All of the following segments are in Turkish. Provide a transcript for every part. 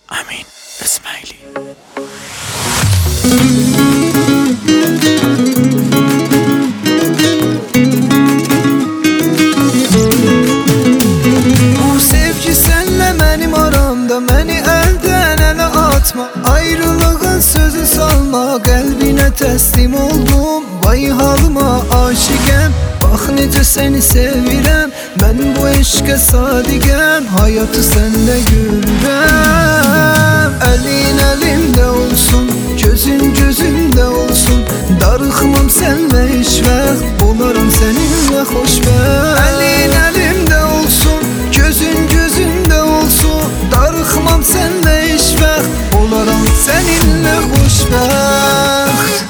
Amin İsmaili. Bu sevgi senle benim aramda, beni elden ele atma. Ayrılığın sözü salma, kalbine teslim oldum. Vay halıma aşıkem, bak nece seni sevirem. Ben bu eşke sadigem, hayatı senle görürem. Elin elimde olsun, gözün gözümde olsun. Darıxmam senle hiç vaxt, olarım seninle xoşbəxt. Elin elimde olsun, gözün gözümde olsun. Darıxmam senle hiç vaxt, olarım seninle xoşbəxt.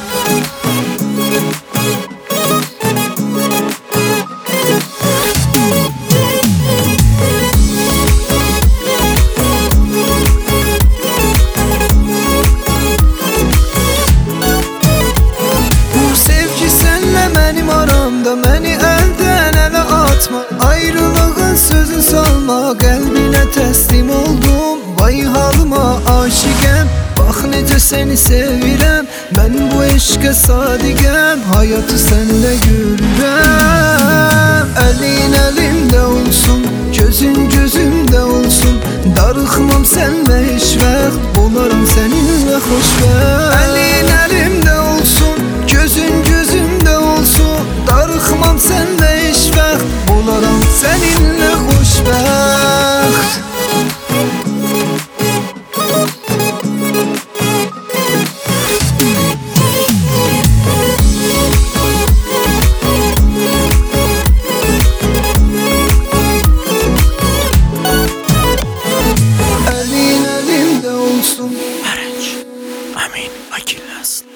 Beni elden ele atma, ayrılığın sözü salma. Kalbine teslim oldum, vay halıma aşıkem. Bak nece seni sevirem, ben bu eşke sadigem. Hayatı senle görürem. Elin elimde olsun, gözün gözümde olsun. Darıxmam senle hiç vaxt, olarım seninle xoşbəxt. Elin elimde olsun, gözün gözümde olsun. Darıxmam senle hiç vaxt, olarım seninle xoşbəxt. Elin elimde olsun. Amin vakil nasıl?